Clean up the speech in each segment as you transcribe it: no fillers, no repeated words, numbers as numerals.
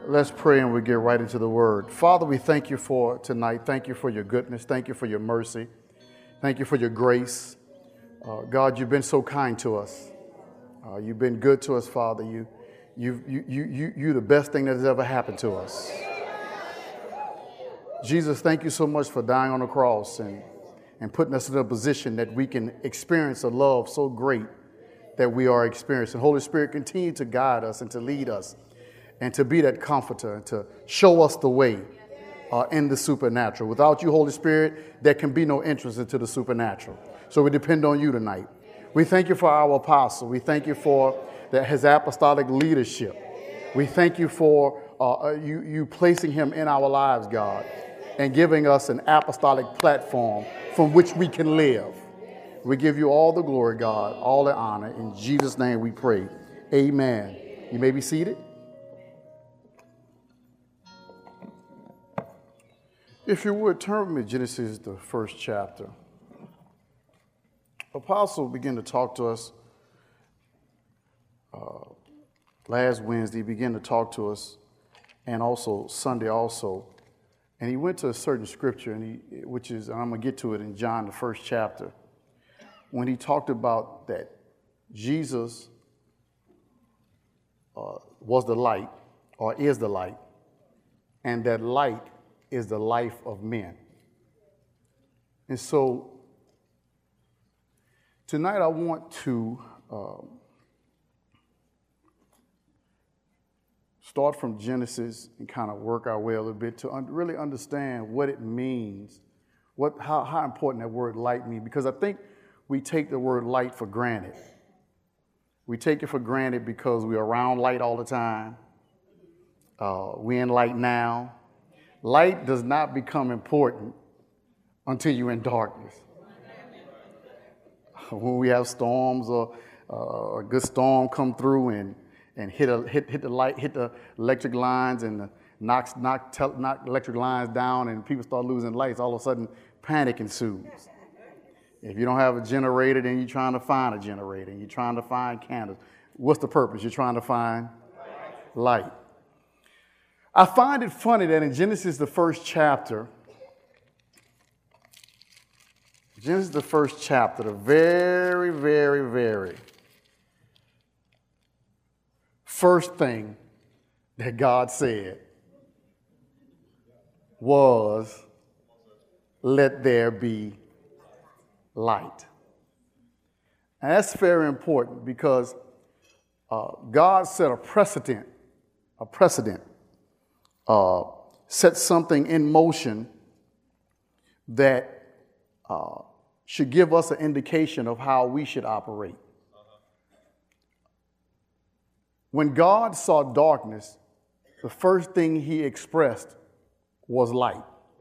Let's pray and we get right into the word. Father, we thank you for tonight. Thank you for your goodness. Thank you for your mercy. Thank you for your grace. God, you've been so kind to us. You've been good to us, Father. You're the best thing that has ever happened to us. Jesus, thank you so much for dying on the cross and putting us in a position that we can experience a love so great that we are experiencing. Holy Spirit, continue to guide us and to lead us and to be that comforter and to show us the way in the supernatural. Without you, Holy Spirit, there can be no entrance into the supernatural. So we depend on you tonight. We thank you for our apostle. We thank you for his apostolic leadership. We thank you for you placing him in our lives, God, and giving us an apostolic platform from which we can live. We give you all the glory, God, all the honor. In Jesus' name we pray. Amen. You may be seated. If you would, turn with me to Genesis, the first chapter. Apostle began to talk to us last Wednesday. He began to talk to us, and also Sunday also. And he went to a certain scripture, and I'm going to get to it in John, the first chapter, when he talked about that Jesus was the light, or is the light, and that light is the life of men. And so tonight I want to start from Genesis and kind of work our way a little bit to really understand what it means, how important that word light means, because I think we take the word light for granted. We take it for granted because we're around light all the time. We're in light now. Light does not become important until you're in darkness. When we have storms or a good storm come through and hit the light, hit the electric lines and knock electric lines down, and people start losing lights, all of a sudden panic ensues. If you don't have a generator, then you're trying to find a generator, and you're trying to find candles. What's the purpose? You're trying to find light. I find it funny that in Genesis, the first chapter, the very, very, very first thing that God said was, "Let there be light." And that's very important because God set a precedent, set something in motion that should give us an indication of how we should operate. When God saw darkness, the first thing he expressed was light.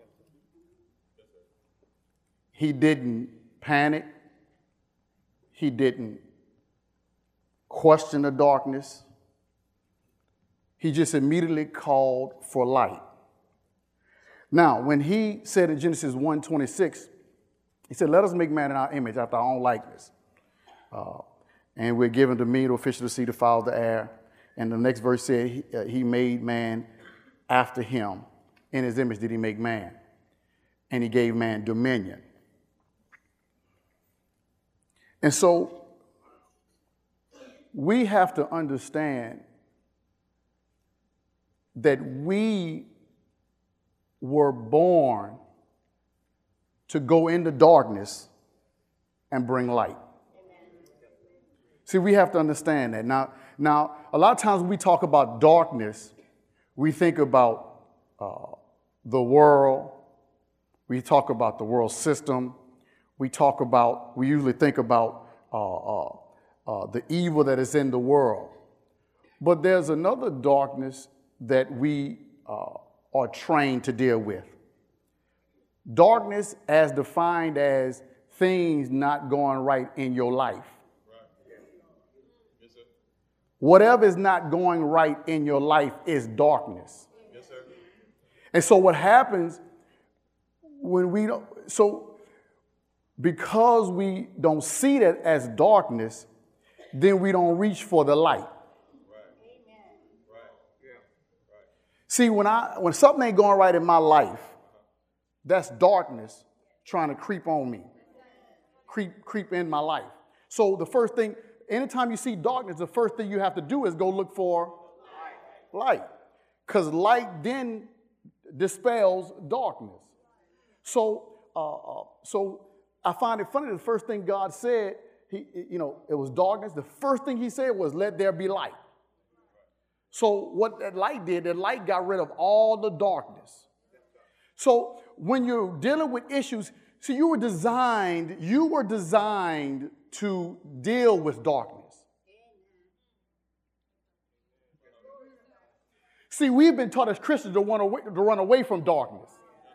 He didn't panic. He didn't question the darkness. He just immediately called for light. Now, when he said in Genesis 1:26, he said, "Let us make man in our image, after our own likeness. And we're given dominion, fish of the sea, the fowl of the air." And the next verse said, he made man after him. In his image did he make man. And he gave man dominion. And so we have to understand that we were born to go into darkness and bring light. See, we have to understand that. Now, a lot of times when we talk about darkness, we think about the world. We talk about the world system. We usually think about the evil that is in the world. But there's another darkness that we are trained to deal with. Darkness as defined as things not going right in your life. Whatever is not going right in your life is darkness. Yes, sir. And so what happens when because we don't see that as darkness, then we don't reach for the light. See, when something ain't going right in my life, that's darkness trying to creep on me, creep in my life. So the first thing, anytime you see darkness, the first thing you have to do is go look for light. Because light then dispels darkness. So I find it funny, the first thing God said, it was darkness. The first thing he said was, let there be light. So what that light did, that light got rid of all the darkness. So when you're dealing with issues, see, you were designed to deal with darkness. See, we've been taught as Christians to run away from darkness.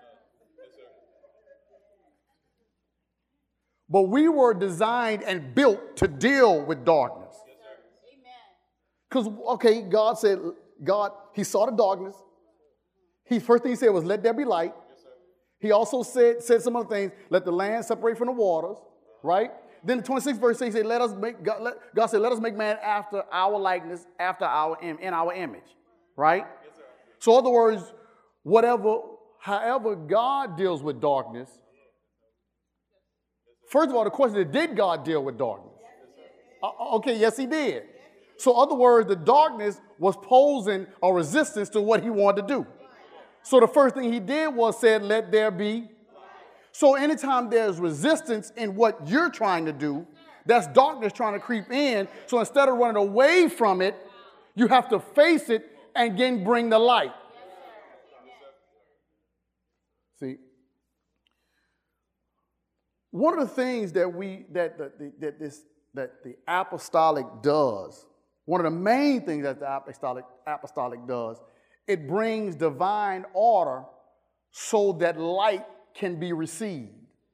But we were designed and built to deal with darkness. Because, God said, he saw the darkness. First thing he said was, let there be light. He also said some other things, let the land separate from the waters, right? Then the 26th verse he said, God said, let us make man after our likeness, in our image, right? So in other words, however God deals with darkness, first of all, the question is, did God deal with darkness? Yes, he did. So in other words, the darkness was posing a resistance to what he wanted to do. So the first thing he did was said, let there be. So anytime there's resistance in what you're trying to do, that's darkness trying to creep in. So instead of running away from it, you have to face it and again bring the light. See, one of the things that the apostolic does, one of the main things that the apostolic does, it brings divine order so that light can be received.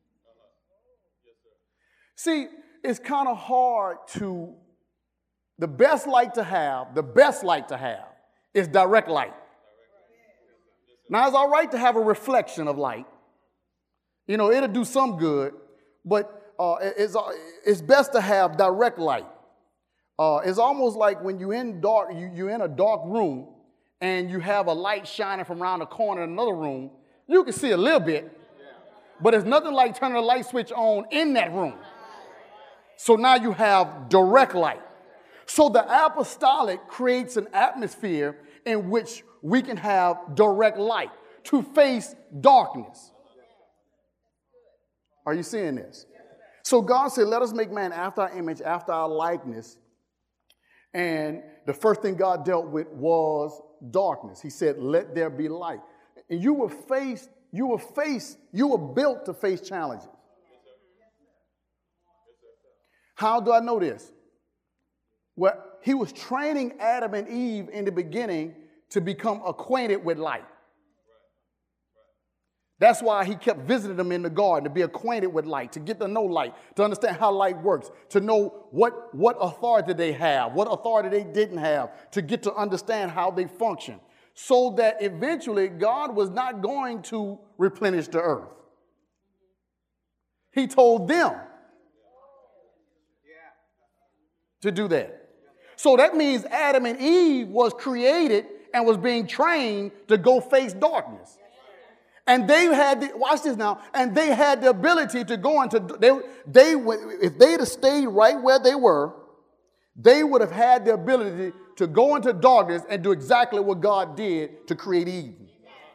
See, it's kind of hard the best light to have is direct light. Now, it's all right to have a reflection of light. It'll do some good, but it's best to have direct light. It's almost like when you're in a dark room and you have a light shining from around the corner in another room. You can see a little bit, but it's nothing like turning a light switch on in that room. So now you have direct light. So the apostolic creates an atmosphere in which we can have direct light to face darkness. Are you seeing this? So God said, let us make man after our image, after our likeness. And the first thing God dealt with was darkness. He said, let there be light. And you were built to face challenges. How do I know this? Well, he was training Adam and Eve in the beginning to become acquainted with light. That's why he kept visiting them in the garden, to be acquainted with light, to get to know light, to understand how light works, to know what authority they have, what authority they didn't have, to get to understand how they function, so that eventually God was not going to replenish the earth. He told them to do that. So that means Adam and Eve was created and was being trained to go face darkness. And they had, watch this now, and they had the ability to go into, if they'd have stayed right where they were, they would have had the ability to go into darkness and do exactly what God did to create Eden.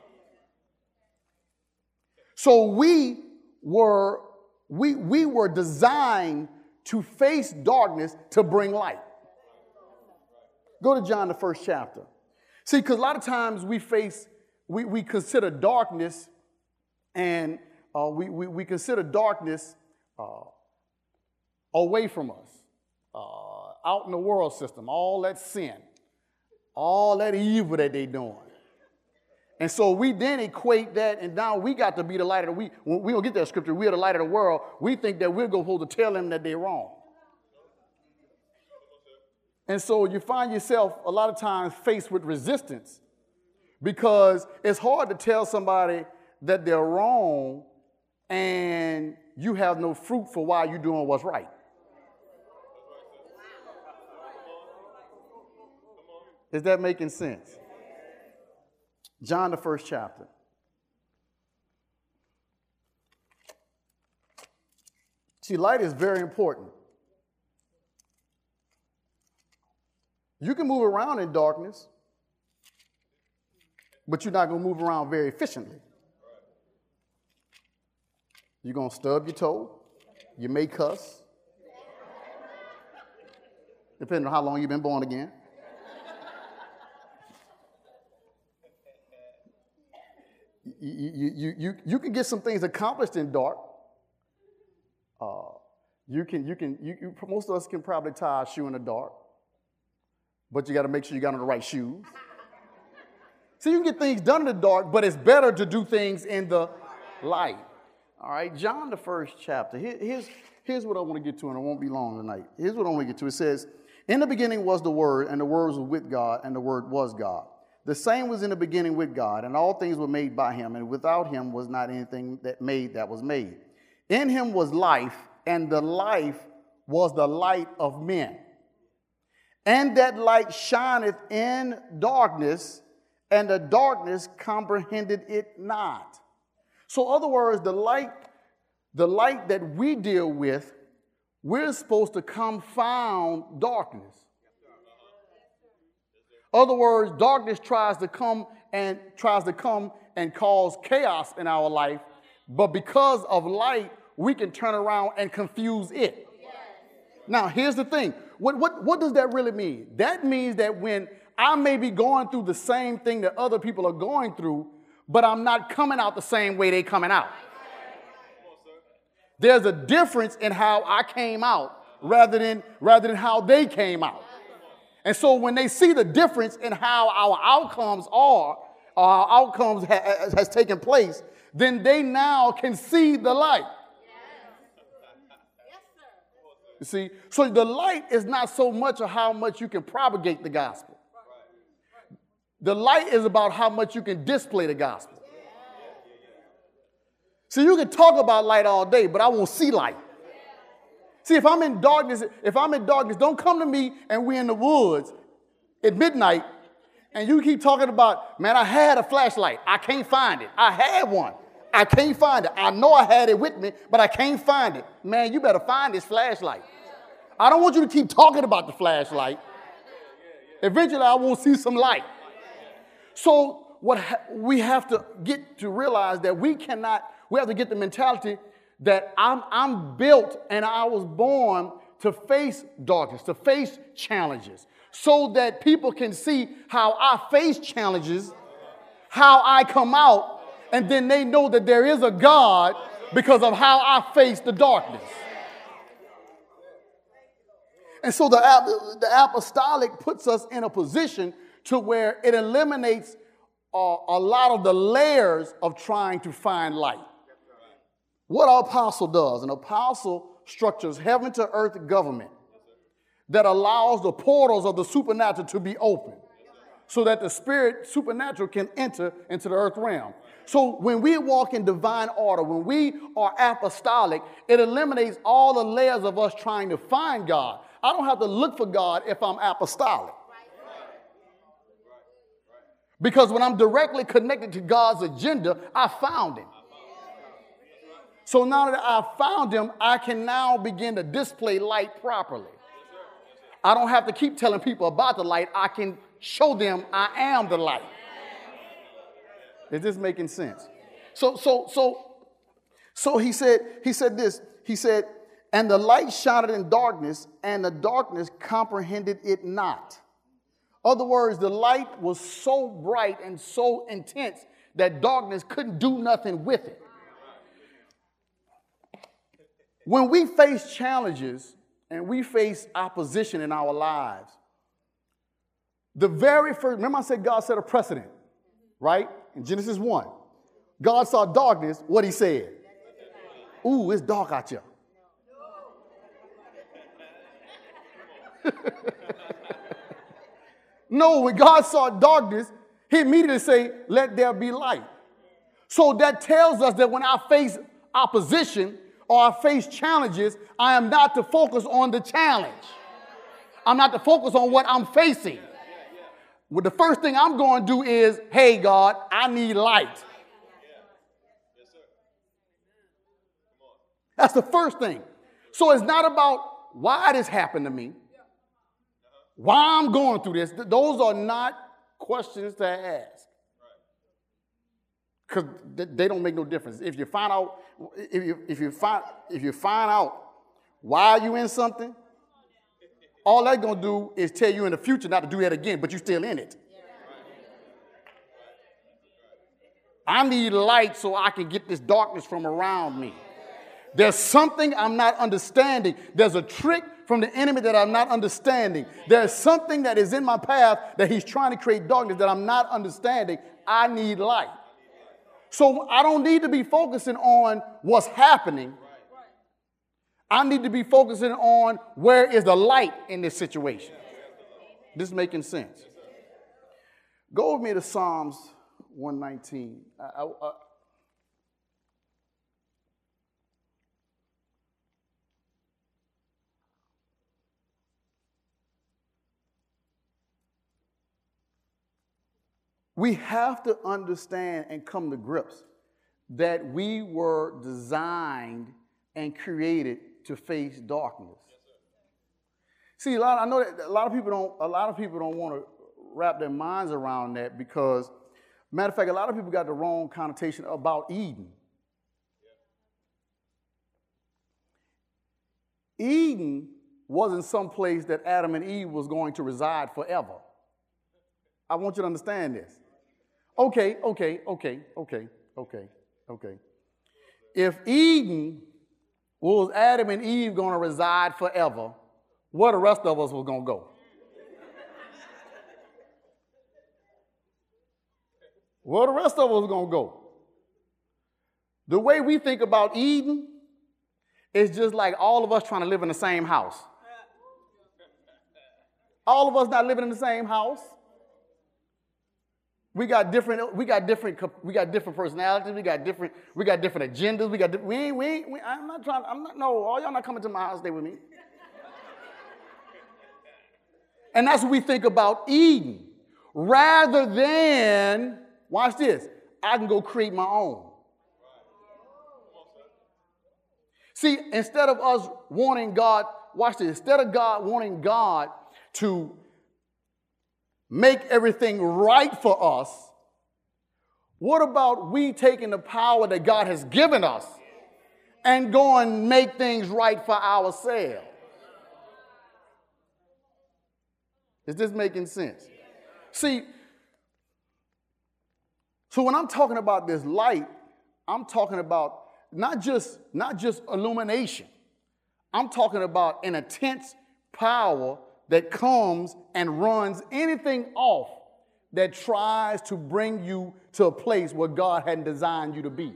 So we were designed to face darkness to bring light. Go to John, the 1st chapter. See, because a lot of times we consider darkness, and we consider darkness away from us, out in the world system, all that sin, all that evil that they're doing. And so we then equate that, and now we got to be the light of the, we don't get that scripture, we're the light of the world. We think that we're supposed to tell them that they're wrong. And so you find yourself a lot of times faced with resistance, because it's hard to tell somebody that they're wrong and you have no fruit for why you're doing what's right. Is that making sense? John, the first chapter. See, light is very important. You can move around in darkness, but you're not going to move around very efficiently. You're going to stub your toe. You may cuss, depending on how long you've been born again. You can get some things accomplished in dark. Most of us can probably tie a shoe in the dark, but you got to make sure you got on the right shoes. So you can get things done in the dark, but it's better to do things in the light. All right, John, the first chapter. Here's what I want to get to, and it won't be long tonight. Here's what I want to get to. It says, in the beginning was the Word, and the Word was with God, and the Word was God. The same was in the beginning with God, and all things were made by him, and without him was not anything that was made. In him was life, and the life was the light of men. And that light shineth in darkness, and the darkness comprehended it not. So, in other words, the light that we deal with, we're supposed to confound darkness. In other words, darkness tries to come and cause chaos in our life, but because of light, we can turn around and confuse it. Now, here's the thing. What does that really mean? That means that when I may be going through the same thing that other people are going through, but I'm not coming out the same way they're coming out. There's a difference in how I came out rather than how they came out. And so when they see the difference in how our outcomes has taken place, then they now can see the light. You see, so the light is not so much of how much you can propagate the gospel. The light is about how much you can display the gospel. See, you can talk about light all day, but I won't see light. See, if I'm in darkness, don't come to me and we're in the woods at midnight and you keep talking about, man, I had a flashlight. I can't find it. I had one. I can't find it. I know I had it with me, but I can't find it. Man, you better find this flashlight. I don't want you to keep talking about the flashlight. Eventually, I won't see some light. So we have to get to realize that we have to get the mentality that I'm built and I was born to face darkness, to face challenges, so that people can see how I face challenges, how I come out, and then they know that there is a God because of how I face the darkness. And so the apostolic puts us in a position to where it eliminates a lot of the layers of trying to find light. What an apostle does, an apostle structures heaven to earth government that allows the portals of the supernatural to be open so that the supernatural can enter into the earth realm. So when we walk in divine order, when we are apostolic, it eliminates all the layers of us trying to find God. I don't have to look for God if I'm apostolic. Because when I'm directly connected to God's agenda, I found him. So now that I found him, I can now begin to display light properly. I don't have to keep telling people about the light. I can show them I am the light. Is this making sense? So he said this. He said, and the light shined in darkness, and the darkness comprehended it not. In other words, the light was so bright and so intense that darkness couldn't do nothing with it. When we face challenges and we face opposition in our lives, the very first, remember I said God set a precedent, right? In Genesis 1, God saw darkness, what he said? Ooh, it's dark out here. No, when God saw darkness, he immediately said, let there be light. So that tells us that when I face opposition or I face challenges, I am not to focus on the challenge. I'm not to focus on what I'm facing. Well, the first thing I'm going to do is, hey, God, I need light. That's the first thing. So it's not about why this happened to me, why I'm going through this. Those are not questions to ask. Because they don't make no difference. If you find out, if you find out why you in something, all that's going to do is tell you in the future not to do that again, but you're still in it. I need light so I can get this darkness from around me. There's something I'm not understanding. There's a trick from the enemy that I'm not understanding. There's something that is in my path that he's trying to create darkness that I'm not understanding. I need light. So I don't need to be focusing on what's happening. I need to be focusing on where is the light in this situation. This is making sense. Go with me to Psalms 119. We have to understand and come to grips that we were designed and created to face darkness. See, I know that a lot of people don't want to wrap their minds around that because, matter of fact, a lot of people got the wrong connotation about Eden. Eden wasn't some place that Adam and Eve was going to reside forever. I want you to understand this. Okay. If Eden was Adam and Eve going to reside forever, where the rest of us was going to go? Where the rest of us was going to go? The way we think about Eden is just like all of us trying to live in the same house. All of us not living in the same house. We got different personalities. We got different agendas. All y'all not coming to my house, stay with me. And that's what we think about Eden. Rather than, watch this, I can go create my own. See, instead of us wanting God, watch this, instead of God wanting God to make everything right for us, what about we taking the power that God has given us and go and make things right for ourselves? Is this making sense? See, so when I'm talking about this light, I'm talking about not just illumination. I'm talking about an intense power that comes and runs anything off that tries to bring you to a place where God hadn't designed you to be.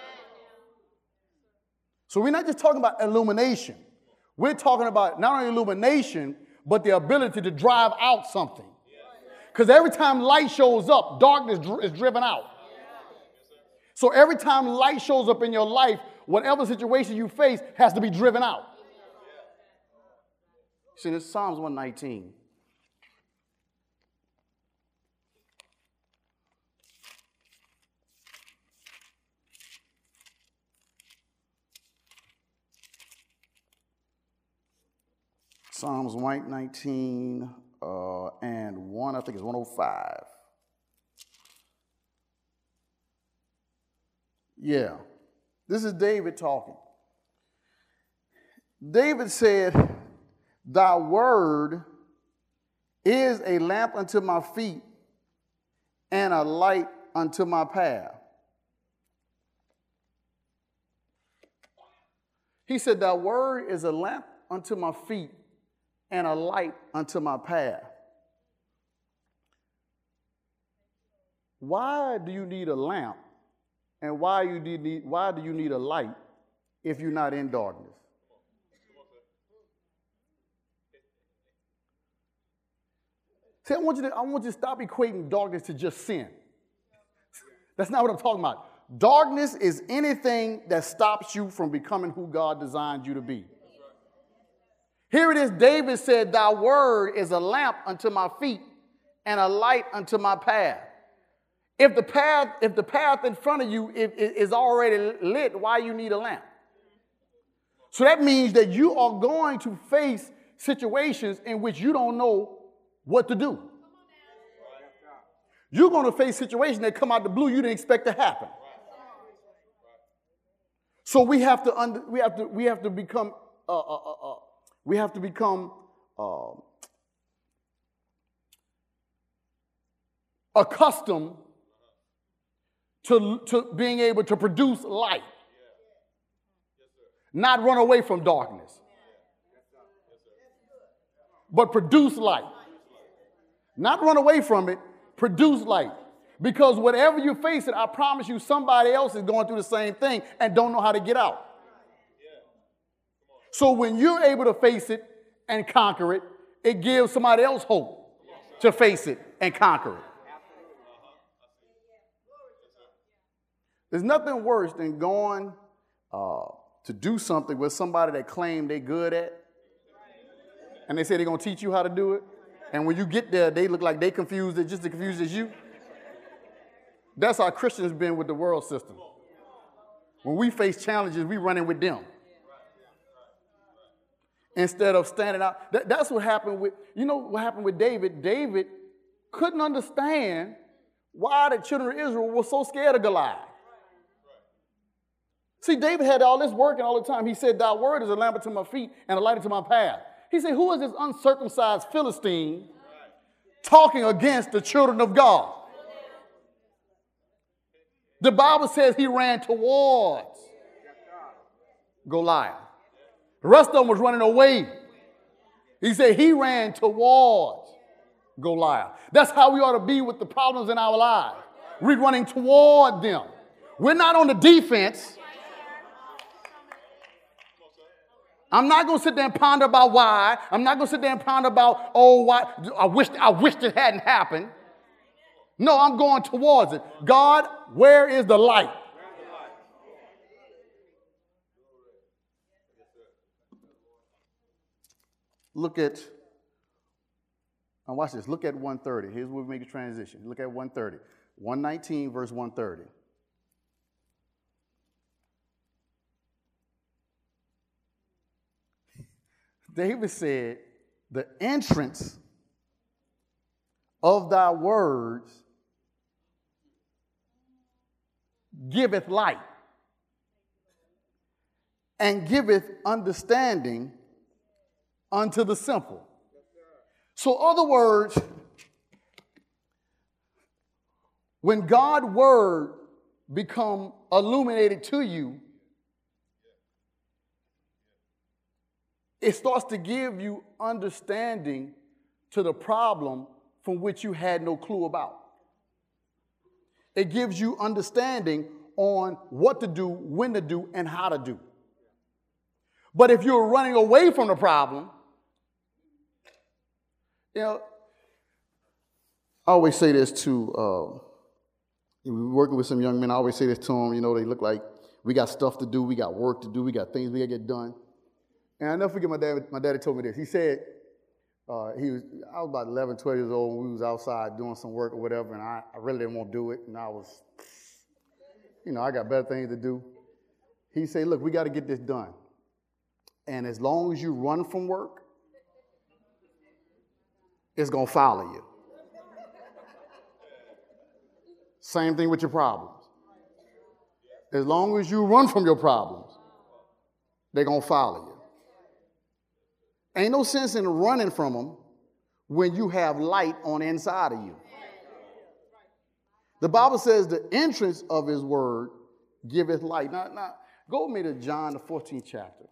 So we're not just talking about illumination. We're talking about not only illumination, but the ability to drive out something. Because every time light shows up, darkness is driven out. So every time light shows up in your life, whatever situation you face has to be driven out. See, this is Psalms 119. Psalms 119 and 1, I think it's 105. Yeah, this is David talking. David said, "Thy word is a lamp unto my feet and a light unto my path." He said, "Thy word is a lamp unto my feet and a light unto my path." Why do you need a lamp and why do you need a light if you're not in darkness? See, I want you to stop equating darkness to just sin. That's not what I'm talking about. Darkness is anything that stops you from becoming who God designed you to be. Here it is, David said, "Thy word is a lamp unto my feet and a light unto my path. If the path in front of you is already lit, why you need a lamp? So that means that you are going to face situations in which you don't know what to do. You're going to face situations that come out the blue you didn't expect to happen. So we have to become accustomed to being able to produce light, not run away from darkness, but produce light. Not run away from it, produce light. Because whatever you're facing, I promise you, somebody else is going through the same thing and don't know how to get out. So when you're able to face it and conquer it, it gives somebody else hope to face it and conquer it. There's nothing worse than going to do something with somebody that claim they're good at, and they say they're going to teach you how to do it, and when you get there, they look like they confused, they're just as confused as you. That's how Christians been with the world system. When we face challenges, we run in with them. Instead of standing out. That's what happened with, what happened with David? David couldn't understand why the children of Israel were so scared of Goliath. See, David had all this working all the time. He said, thy word is a lamp unto my feet and a light unto my path. He said, who is this uncircumcised Philistine talking against the children of God? The Bible says he ran towards Goliath. The rest of them was running away. He said he ran towards Goliath. That's how we ought to be with the problems in our lives. We're running toward them. We're not on the defense. I'm not going to sit there and ponder about why. I'm not going to sit there and ponder about, why. I wish it hadn't happened. No, I'm going towards it. God, where is the light? Look at, now watch this. Look at 130. Here's where we make a transition. Look at 130. 119 verse 130. David said, the entrance of thy words giveth light and giveth understanding unto the simple. So, other words, when God's word become illuminated to you, it starts to give you understanding to the problem from which you had no clue about. It gives you understanding on what to do, when to do, and how to do. But if you're running away from the problem, I always say this to, we're working with some young men, I always say this to them, they look like we got stuff to do, we got work to do, we got things we got to get done. And I'll never forget my daddy told me this. He said, I was about 11, 12 years old when we was outside doing some work or whatever, and I really didn't want to do it, and I was, I got better things to do. He said, look, we got to get this done. And as long as you run from work, it's going to follow you. Same thing with your problems. As long as you run from your problems, they're going to follow you. Ain't no sense in running from them when you have light on the inside of you. The Bible says the entrance of his word giveth light. Now go with me to John, the 14th chapter.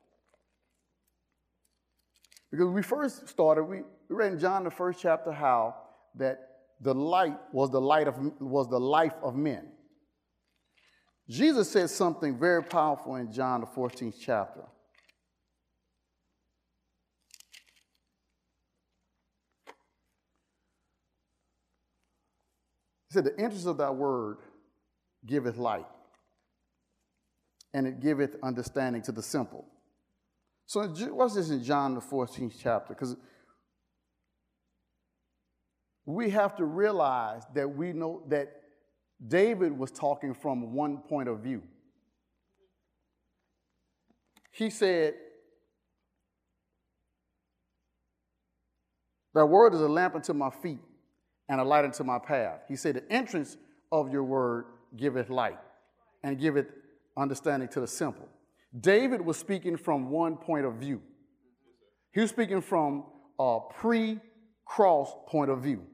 Because we first started, we read in John, the first chapter, how that the light was the life of men. Jesus said something very powerful in John, the 14th chapter. He said, the entrance of thy word giveth light, and it giveth understanding to the simple. So what's this in John, the 14th chapter? Because we have to realize that we know that David was talking from one point of view. He said, "Thy word is a lamp unto my feet and a light unto my path." He said, "The entrance of your word giveth light and giveth understanding to the simple." David was speaking from one point of view. He was speaking from a pre-cross point of view.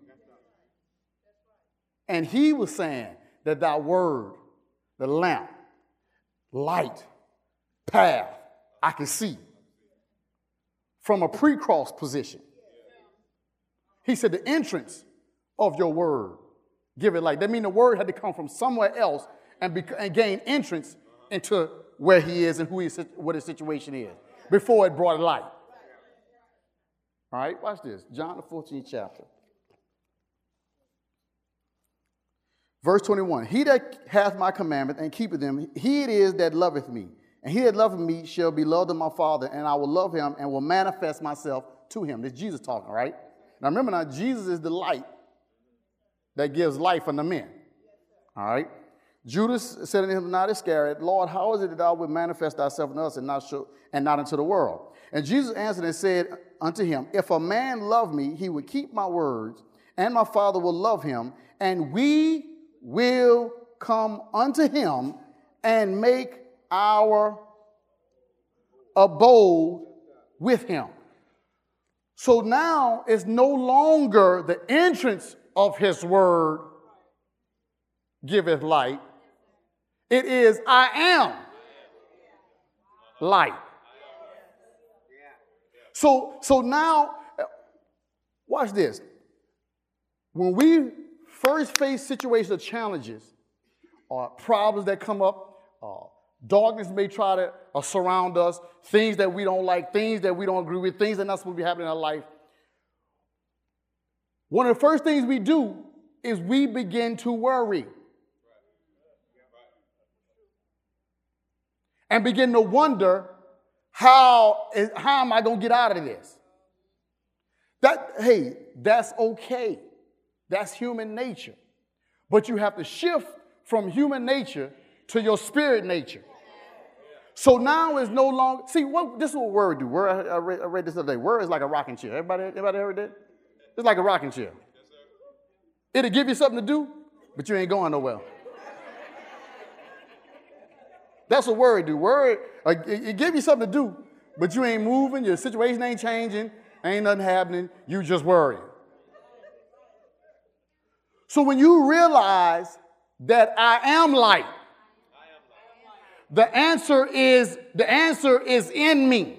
And he was saying that thy word, the lamp, light, path, I can see from a pre-cross position. He said the entrance of your word give it light. That means the word had to come from somewhere else and gain entrance into where he is and what his situation is before it brought light. All right, watch this. John the 14th chapter. Verse 21, "He that hath my commandment and keepeth them, he it is that loveth me. And he that loveth me shall be loved of my Father, and I will love him and will manifest myself to him." This is Jesus talking, right? Now remember Jesus is the light that gives life unto men. All right? Judas said unto him, not Iscariot, "Lord, how is it that thou wilt manifest thyself in us and not unto the world?" And Jesus answered and said unto him, "If a man love me, he will keep my words, and my Father will love him, and we will come unto him and make our abode with him." So now it's no longer the entrance of his word giveth light. It is, I am light. So now, watch this. When we first face situations or challenges or problems that come up, darkness may try to surround us, things that we don't like, things that we don't agree with, things that are not supposed to be happening in our life. One of the first things we do is we begin to worry. And begin to wonder, how am I going to get out of this? That's okay. That's human nature. But you have to shift from human nature to your spirit nature. So now it's no longer, this is what worry do. I read this the other day. Worry is like a rocking chair. Everybody heard that? It's like a rocking chair. It'll give you something to do, but you ain't going nowhere. That's what worry do. Worry, it give you something to do, but you ain't moving, your situation ain't changing, ain't nothing happening, you just worrying. So when you realize that I am light, the answer is in me.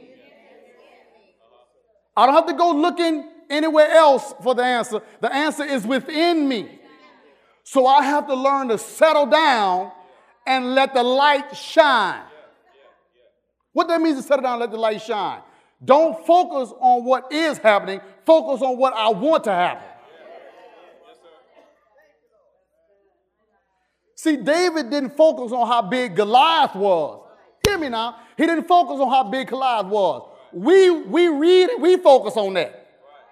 I don't have to go looking anywhere else for the answer. The answer is within me. So I have to learn to settle down and let the light shine. What that means to settle down and let the light shine. Don't focus on what is happening. Focus on what I want to happen. See, David didn't focus on how big Goliath was. Hear me now. He didn't focus on how big Goliath was. We read it, we focus on that.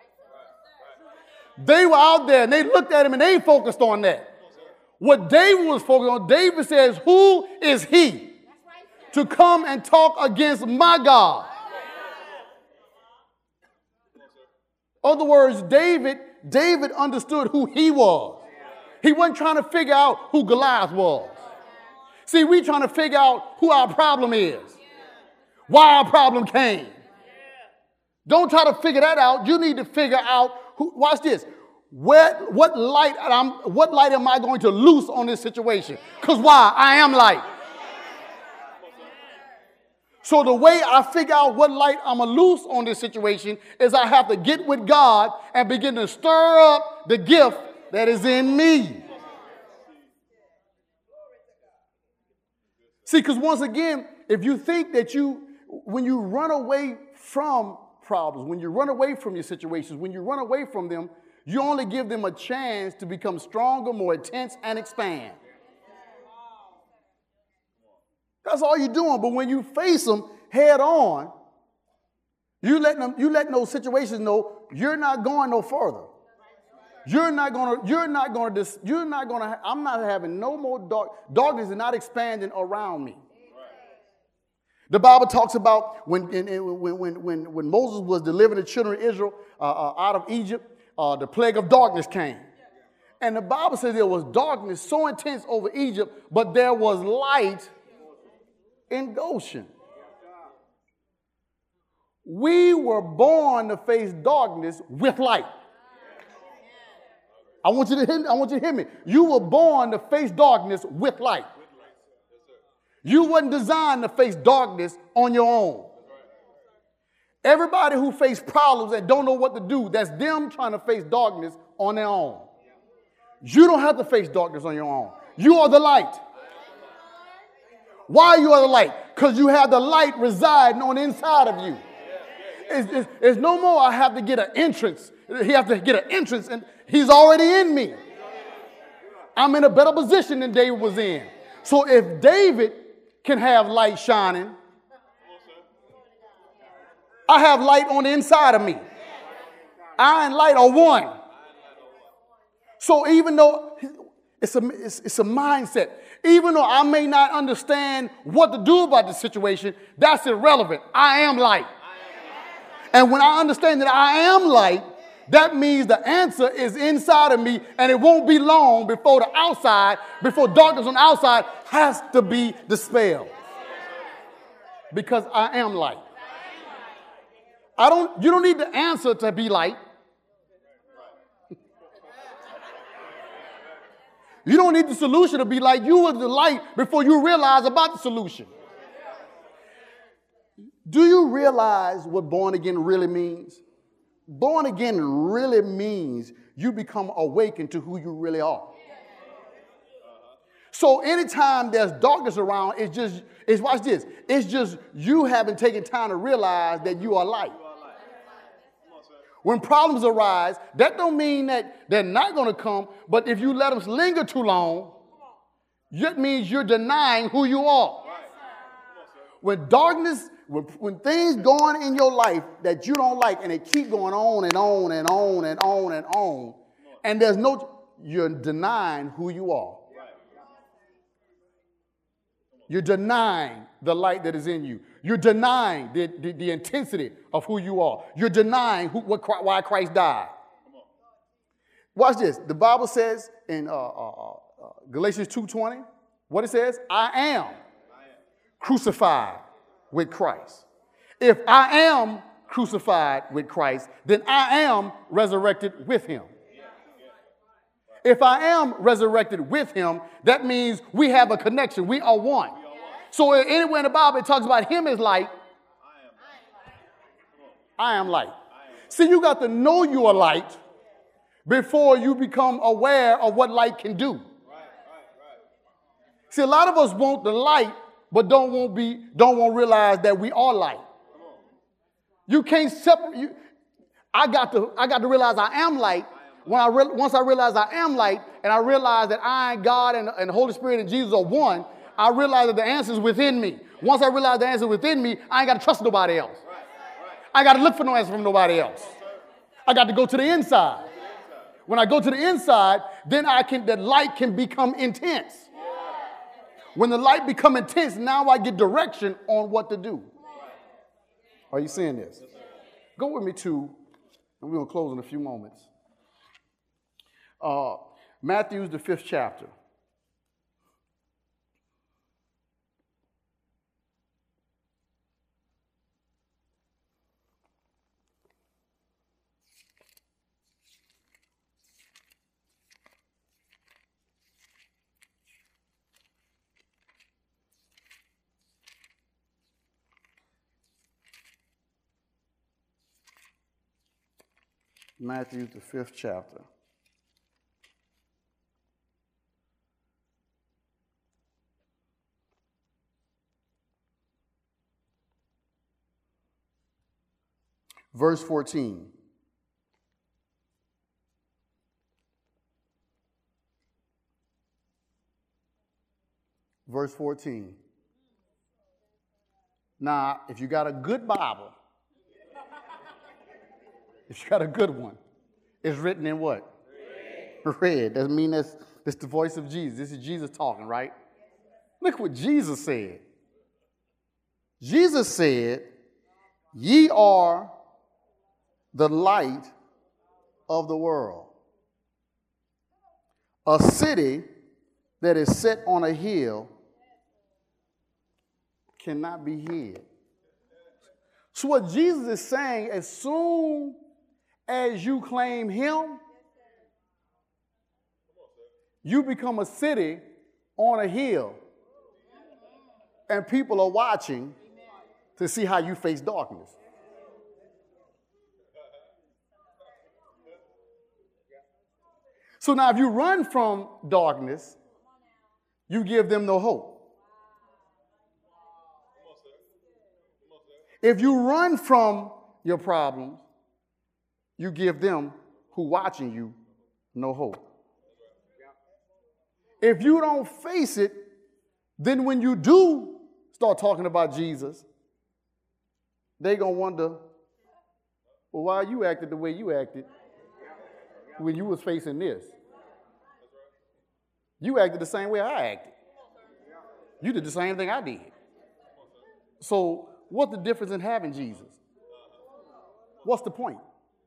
They were out there and they looked at him and they focused on that. What David was focused on, David says, who is he to come and talk against my God? In other words, David understood who he was. He wasn't trying to figure out who Goliath was. See, we trying to figure out who our problem is, why our problem came. Don't try to figure that out. You need to figure out watch this. What light am I going to loose on this situation? Because why? I am light. So the way I figure out what light I'm going to loose on this situation is I have to get with God and begin to stir up the gift that is in me. See, because once again, if you think that when you run away from problems, when you run away from your situations, when you run away from them, you only give them a chance to become stronger, more intense, and expand. That's all you're doing. But when you face them head on, you letting those situations know you're not going no further. I'm not having no more darkness is not expanding around me. The Bible talks about when Moses was delivering the children of Israel out of Egypt, the plague of darkness came. And the Bible says there was darkness so intense over Egypt, but there was light in Goshen. We were born to face darkness with light. I want you to hear me. You were born to face darkness with light. You wasn't designed to face darkness on your own. Everybody who face problems and don't know what to do, that's them trying to face darkness on their own. You don't have to face darkness on your own. You are the light. Why you are the light? Because you have the light residing on the inside of you. It's no more I have to get an entrance. He has to get an entrance, and he's already in me. I'm in a better position than David was in. So if David can have light shining, I have light on the inside of me. I and light are one. So even though it's a mindset, even though I may not understand what to do about the situation, that's irrelevant. I am light. And when I understand that I am light, that means the answer is inside of me, and it won't be long before darkness on the outside has to be dispelled. Because I am light. You don't need the answer to be light. You don't need the solution to be light. You were the light before you realize about the solution. Do you realize what born again really means? Born again really means you become awakened to who you really are. So anytime there's darkness around, watch this. It's just you haven't taken time to realize that you are light. When problems arise, that don't mean that they're not going to come, but if you let them linger too long, it means you're denying who you are. When darkness, when things going in your life that you don't like and they keep going on and on and on and on and on, and you're denying who you are. You're denying the light that is in you. You're denying the intensity of who you are. You're denying why Christ died. Watch this. The Bible says in Galatians 2:20, what it says? I am crucified with Christ. If I am crucified with Christ, then I am resurrected with him. If I am resurrected with him, that means we have a connection. We are one. So anywhere in the Bible it talks about him as light, I am light. See, you got to know you are light before you become aware of what light can do. See, a lot of us want the light, but don't want to realize that we are light. You can't separate. I got to realize I am light. Once I realize I am light, and I realize that I, God, and the Holy Spirit and Jesus are one, I realize that the answer is within me. Once I realize the answer is within me, I ain't got to trust nobody else. I got to look for no answer from nobody else. I got to go to the inside. When I go to the inside, then that light can become intense. When the light become intense, now I get direction on what to do. Are you seeing this? Go with me to, and we're going to close in a few moments. Matthew, the 5th chapter. Matthew, the 5th chapter. Verse 14. Verse 14. Now, if you got a good Bible, if you got a good one, it's written in what? Red. That means that's the voice of Jesus. This is Jesus talking, right? Look what Jesus said. Jesus said, ye are the light of the world. A city that is set on a hill cannot be hid. So what Jesus is saying, as soon as you claim him, you become a city on a hill, and people are watching to see how you face darkness. So now if you run from darkness, you give them no hope. If you run from your problems, you give them who watching you no hope. If you don't face it, then when you do start talking about Jesus, they're going to wonder, well, why you acted the way you acted when you was facing this? You acted the same way I acted. You did the same thing I did. So what's the difference in having Jesus? What's the point?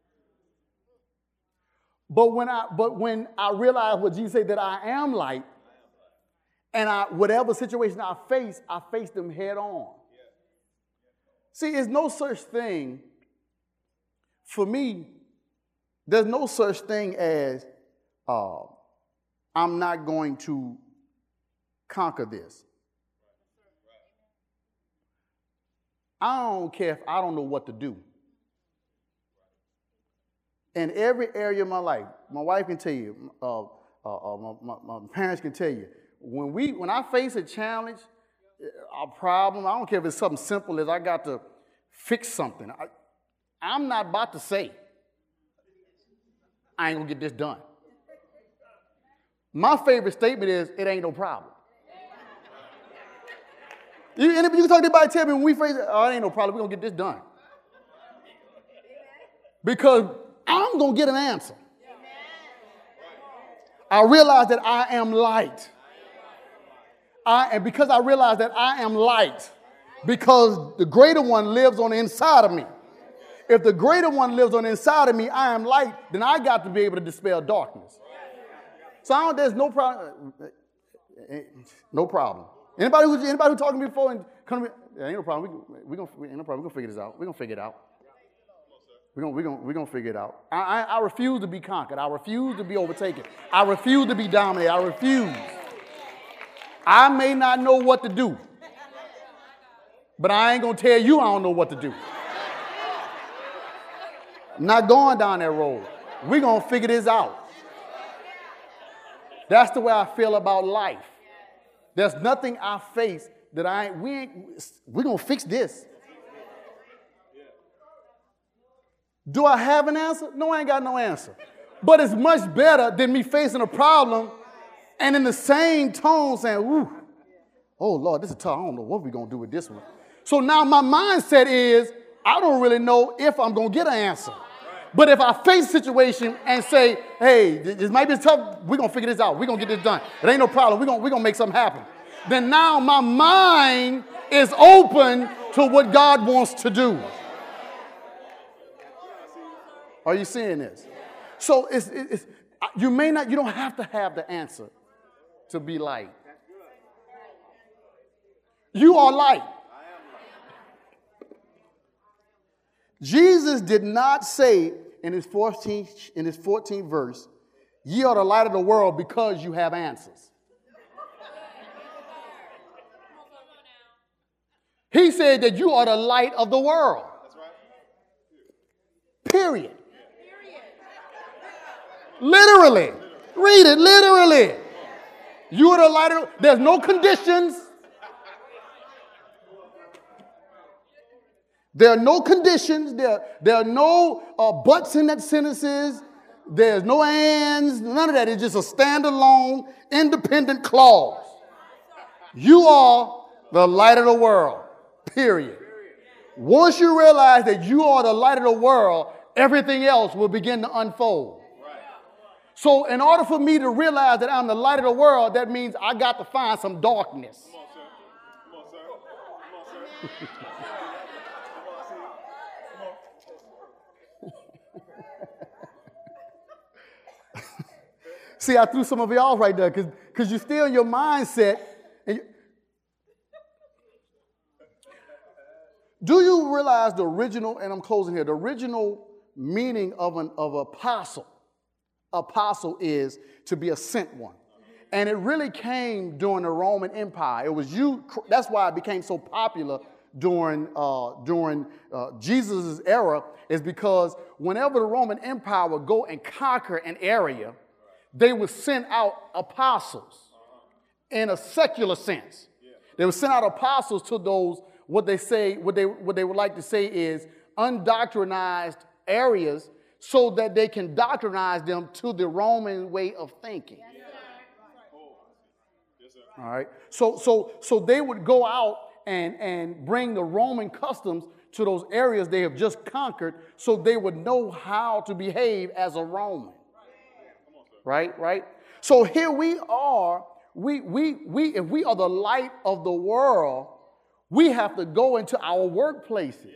But when I realize what Jesus said, that I am light, and whatever situation I face them head on. See, there's no such thing, for me, there's no such thing as I'm not going to conquer this. I don't care if I don't know what to do. In every area of my life, my wife can tell you, my parents can tell you, when I face a challenge, a problem, I don't care if it's something simple as I got to fix something. I'm not about to say, I ain't gonna get this done. My favorite statement is, it ain't no problem. You can talk to anybody, tell me when we face it, oh, it ain't no problem, we're gonna get this done. Because I'm gonna get an answer. I realize that I am light. And because I realize that I am light, because the greater one lives on the inside of me. If the greater one lives on the inside of me, I am light, then I got to be able to dispel darkness. So there's no problem. No problem. Anybody who talked to me before and come to me, ain't no problem. Ain't no problem. We're gonna figure this out. We're gonna figure it out. We're gonna figure it out. I refuse to be conquered. I refuse to be overtaken. I refuse to be dominated. I refuse. I may not know what to do, but I ain't gonna tell you I don't know what to do. I'm not going down that road. We're gonna figure this out. That's the way I feel about life. There's nothing I face that we're gonna fix this. Do I have an answer? No, I ain't got no answer. But it's much better than me facing a problem and in the same tone saying, ooh, oh, Lord, this is tough. I don't know what we're going to do with this one. So now my mindset is, I don't really know if I'm going to get an answer. But if I face a situation and say, hey, this might be tough, we're going to figure this out. We're going to get this done. It ain't no problem. We're going to make something happen. Then now my mind is open to what God wants to do. Are you seeing this? So you don't have to have the answer to be light. You are light. Jesus did not say in his 14th verse, ye are the light of the world because you have answers. He said that you are the light of the world. Period. Literally. Read it, literally. You are the light of, there's no conditions. There are no conditions. There are no buts in that sentences. There's no ands. None of that. It's just a standalone, independent clause. You are the light of the world. Period. Once you realize that you are the light of the world, everything else will begin to unfold. So in order for me to realize that I'm the light of the world, that means I got to find some darkness. Come on, sir. Come on, sir. Come on, sir. See, I threw some of you off right there because you're still in your mindset. Do you realize the original, and I'm closing here, the original meaning of apostle? Apostle is to be a sent one. And it really came during the Roman Empire. It was that's why it became so popular during Jesus' era, is because whenever the Roman Empire would go and conquer an area, they would send out apostles in a secular sense. They would send out apostles to those, what they would like to say is undoctrinized areas, so that they can doctrinize them to the Roman way of thinking. All right. So they would go out and bring the Roman customs to those areas they have just conquered, so they would know how to behave as a Roman. Right? So here we are. We if we are the light of the world, we have to go into our workplaces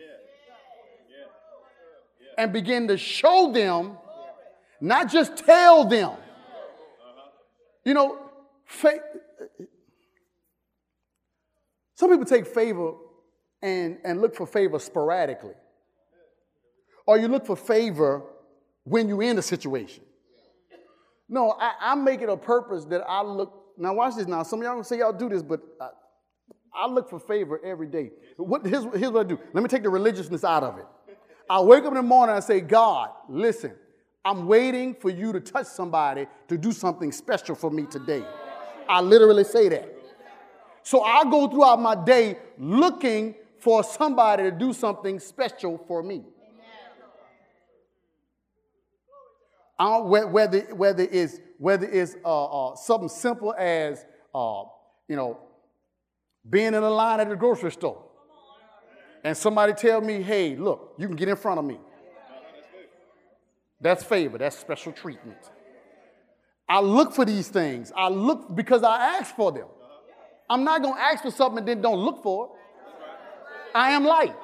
and begin to show them, not just tell them. You know, some people take favor and look for favor sporadically. Or you look for favor when you're in a situation. No, I make it a purpose that I look. Now watch this now. Some of y'all gonna say y'all do this, but I look for favor every day. Here's what I do. Let me take the religiousness out of it. I wake up in the morning and I say, God, listen, I'm waiting for you to touch somebody to do something special for me today. I literally say that. So I go throughout my day looking for somebody to do something special for me. Whether it's something simple as being in a line at the grocery store, and somebody tell me, hey, look, you can get in front of me. That's favor. That's special treatment. I look for these things. I look because I ask for them. I'm not going to ask for something and then don't look for it. I am light.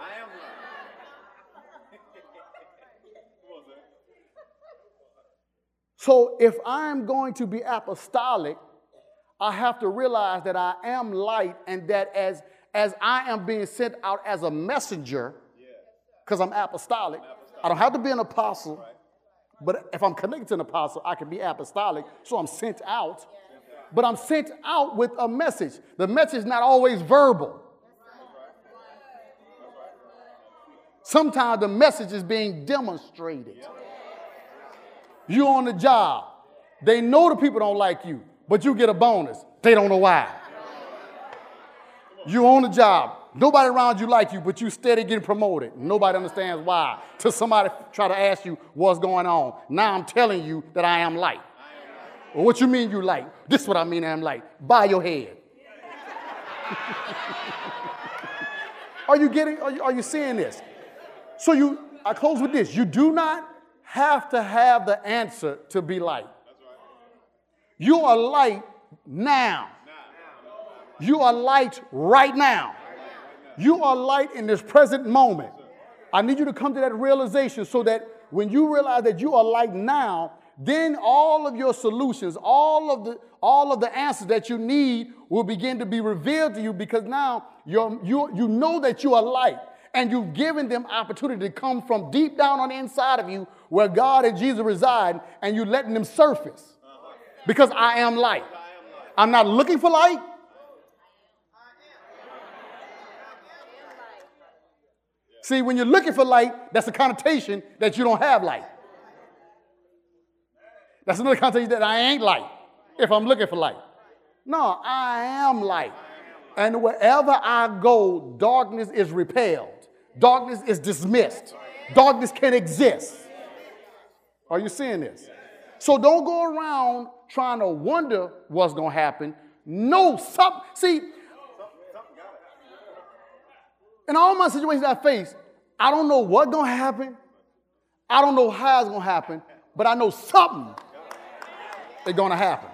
So if I'm going to be apostolic, I have to realize that I am light, and that as I am being sent out as a messenger, because I'm apostolic, I don't have to be an apostle, but if I'm connected to an apostle, I can be apostolic, so I'm sent out. But I'm sent out with a message. The message is not always verbal. Sometimes the message is being demonstrated. You're on the job. They know the people don't like you, but you get a bonus. They don't know why. You're on the job. Nobody around you like you, but you steady getting promoted. Nobody understands why. Till somebody try to ask you what's going on. Now I'm telling you that I am light. Well, what you mean you light? This is what I mean I'm light. Bow your head. Are you seeing this? So I close with this. You do not have to have the answer to be light. You are light now. You are light right now. You are light in this present moment. I need you to come to that realization, so that when you realize that you are light now, then all of your solutions, all of the answers that you need will begin to be revealed to you, because now you know that you are light, and you've given them opportunity to come from deep down on the inside of you where God and Jesus reside, and you're letting them surface. Because I am light. I'm not looking for light. See, when you're looking for light, that's a connotation that you don't have light. That's another connotation that I ain't light if I'm looking for light. No, I am light. And wherever I go, darkness is repelled. Darkness is dismissed. Darkness can exist. Are you seeing this? So don't go around trying to wonder what's going to happen. No, see, in all my situations I face, I don't know what's going to happen. I don't know how it's going to happen, but I know something They're going to happen.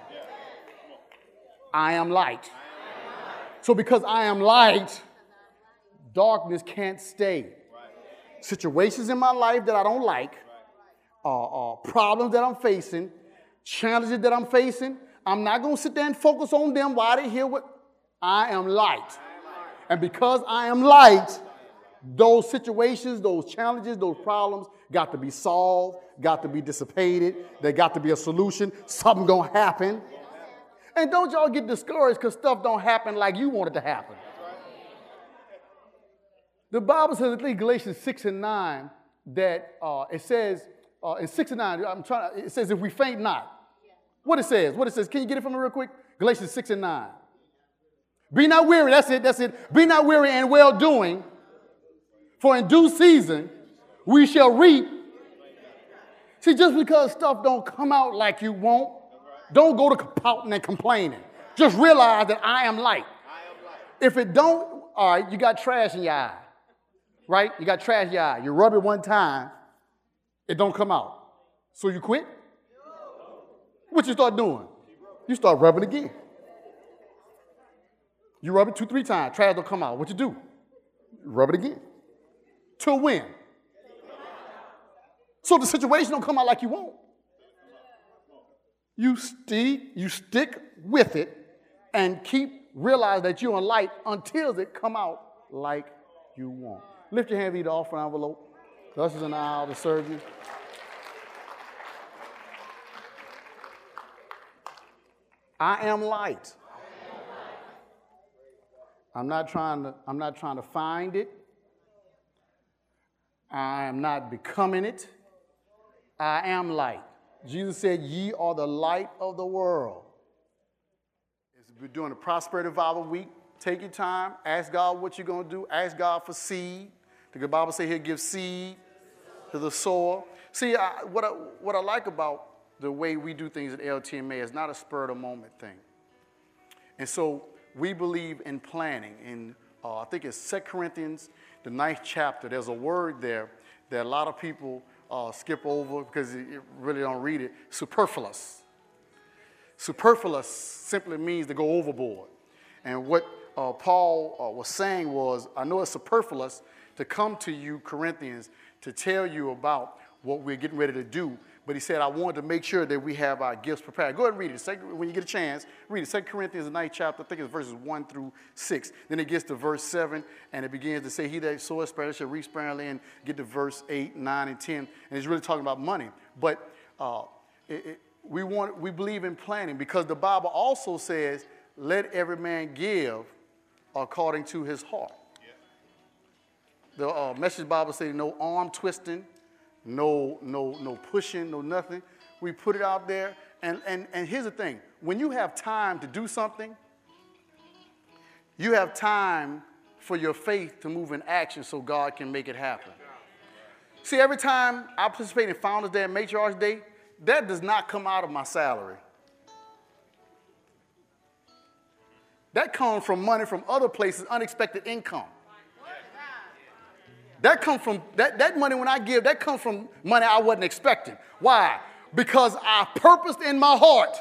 I am light. So because I am light, darkness can't stay. Situations in my life that I don't like, problems that I'm facing, challenges that I'm facing, I'm not going to sit there and focus on them while they hear what I am light. And because I am light, those situations, those challenges, those problems got to be solved, got to be dissipated. There got to be a solution. Something going to happen. And don't y'all get discouraged because stuff don't happen like you want it to happen. The Bible says, at least Galatians 6 and 9, that it says, in 6 and 9, it says, if we faint not. What it says? Can you get it from me real quick? Galatians 6 and 9. Be not weary, that's it. Be not weary in well-doing, for in due season we shall reap. See, just because stuff don't come out like you want, don't go to pouting and complaining. Just realize that I am light. If it don't, all right, you got trash in your eye, right? You got trash in your eye. You rub it one time, it don't come out. So you quit? What you start doing? You start rubbing again. You rub it 2-3 times, trash don't come out. What you do? Rub it again. Till when? So the situation don't come out like you want. You stick with it and keep realize that you're in light until it come out like you want. Lift your hand, read the offering envelope. The ushers in the aisle to serve you. I am light. I'm not trying to find it. I am not becoming it. I am light. Jesus said, ye are the light of the world. We're doing a Prosperity Revival Week. Take your time. Ask God what you're going to do. Ask God for seed. The Bible says he'll give seed to the sower. See, what I like about the way we do things at LTMA is not a spur-of-the-moment thing. And so we believe in planning. In I think it's 2 Corinthians, the 9th chapter. There's a word there that a lot of people skip over because you really don't read it. Superfluous. Superfluous simply means to go overboard. And what Paul was saying was, I know it's superfluous to come to you, Corinthians, to tell you about what we're getting ready to do. But he said, I wanted to make sure that we have our gifts prepared. Go ahead and read it. When you get a chance, read it. 2 Corinthians, the 9th chapter, I think it's verses 1 through 6. Then it gets to verse 7, and it begins to say, he that soweth sparingly shall reap sparingly, and get to verse 8, 9, and 10. And it's really talking about money. But we believe in planning because the Bible also says, let every man give according to his heart. The Message Bible says no arm twisting, no pushing, no nothing. We put it out there. And here's the thing. When you have time to do something, you have time for your faith to move in action so God can make it happen. See, every time I participate in Founders Day and Matriarchs Day, that does not come out of my salary. That comes from money from other places, unexpected income. That comes from that money when I give, that comes from money I wasn't expecting. Why? Because I purposed in my heart.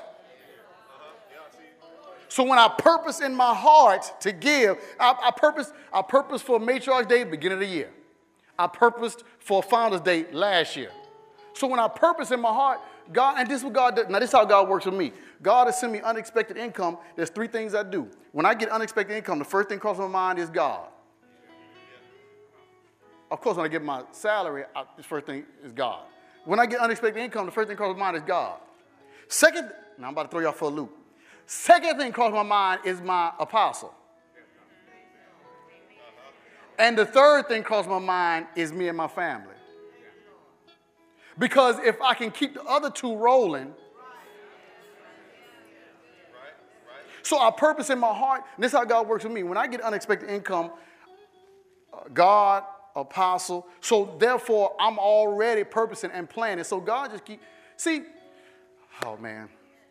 So when I purpose in my heart to give, I purpose for Matriarchs Day, beginning of the year. I purposed for Founders Day last year. So when I purpose in my heart, God, and this is what God does. Now this is how God works with me. God has sent me unexpected income. There's 3 things I do. When I get unexpected income, the first thing crosses my mind is God. Of course, when I get my salary, the first thing is God. When I get unexpected income, the first thing crosses my mind is God. Second, now I'm about to throw y'all for a loop. Second thing crosses my mind is my apostle. And the third thing crosses my mind is me and my family. Because if I can keep the other 2 rolling, so I purpose in my heart, and this is how God works with me. When I get unexpected income, God, apostle, so therefore I'm already purposing and planning. So God just oh man.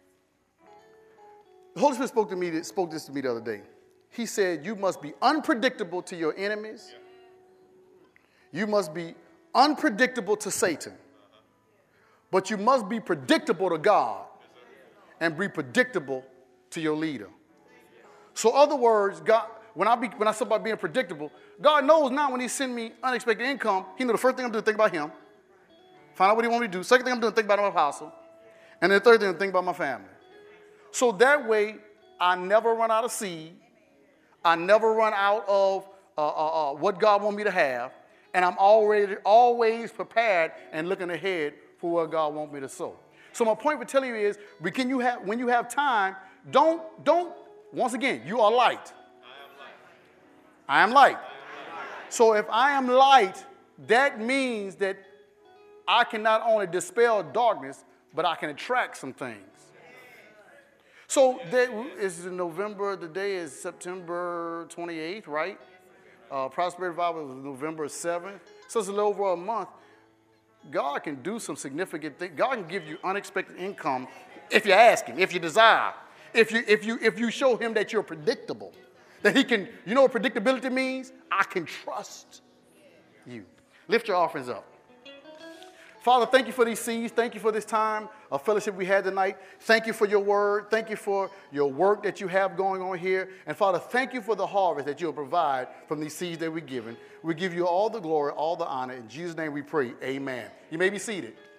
The Holy Spirit spoke this to me the other day. He said, you must be unpredictable to your enemies. You must be unpredictable to Satan. But you must be predictable to God. and be predictable to your leader. So other words, God, when I talk about being predictable, God knows now when he sends me unexpected income, he knows the first thing I'm doing is think about him. Find out what he wants me to do. Second thing I'm doing, think about my apostle. And then the third thing, I'm think about my family. So that way, I never run out of seed. I never run out of what God wants me to have. And I'm always prepared and looking ahead for what God wants me to sow. So my point for telling you is, when you have time, don't, once again, you are light. I am light. So if I am light, that means that I can not only dispel darkness, but I can attract some things. So is November, the day is September 28th, right? Prosperity Revival is November 7th. So it's a little over a month. God can do some significant things. God can give you unexpected income if you ask him, if you desire. If you show him that you're predictable. That he can, you know what predictability means? I can trust you. Lift your offerings up. Father, thank you for these seeds. Thank you for this time of fellowship we had tonight. Thank you for your word. Thank you for your work that you have going on here. And Father, thank you for the harvest that you'll provide from these seeds that we're given. We give you all the glory, all the honor. In Jesus' name we pray, amen. You may be seated.